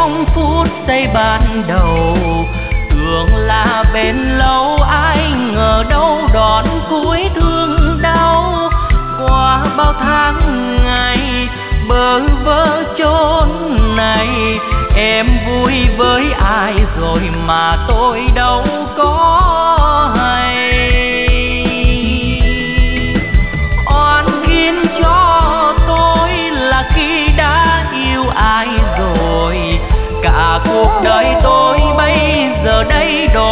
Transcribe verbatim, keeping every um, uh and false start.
trong phút giây ban đầu. Tưởng là bền lâu, ai ngờ đâu đón cuối thương đau. Qua bao tháng ngày bơ vơ chốn này, em vui với ai rồi mà tôi đâu có hay. Oan khiến cho tôi là khi đã yêu ai rồi, cả cuộc đời tôi bây giờ đây đổi